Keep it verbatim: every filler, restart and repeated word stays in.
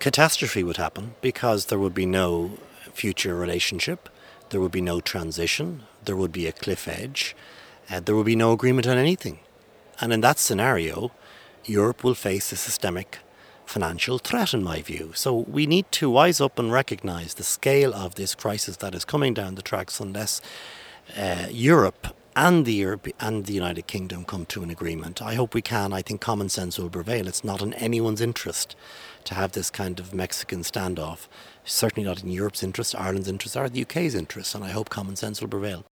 catastrophe would happen because there would be no future relationship, there would be no transition, there would be a cliff edge, uh, there would be no agreement on anything. And in that scenario, Europe will face a systemic financial threat, in my view. So we need to wise up and recognise the scale of this crisis that is coming down the tracks unless uh, Europe and the Europe and the United Kingdom come to an agreement. I hope we can. I think common sense will prevail. It's not in anyone's interest to have this kind of Mexican standoff. Certainly not in Europe's interest, Ireland's interest, or the U K's interest, and I hope common sense will prevail.